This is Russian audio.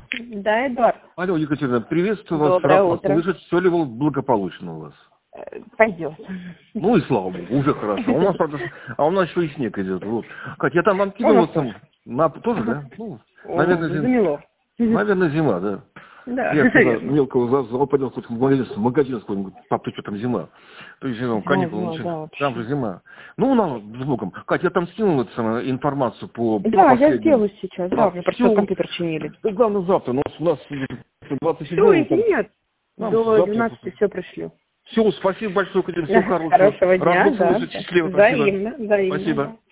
Да, Эдуард. Алло, Екатерина, приветствую вас. Доброе утро. Слышать, все ли благополучно у вас? Пойдет. Ну и слава богу, уже хорошо. У нас, правда, у нас еще и снег идет. Вот. Кать, я там вам кинул вот там. Тоже, да? Ну, наверное, замело. Наверное, зима, да. Да, Я вчера мелкого зала поднял хоть в магазин какой-нибудь, пап, ты что, там зима? То есть каникулы, там же зима. Ну, нам с Богом. Катя, я там скинул информацию по да, я сделаю сейчас, да, мне просто компьютер чинили. Да, главное, завтра. У нас 27-го. Все, нет, до 12 все пришлю. Все, спасибо большое, Катерина, всего хорошего. Хорошего дня, Рад да. слышать, счастливо. Взаимно, взаимно. Спасибо.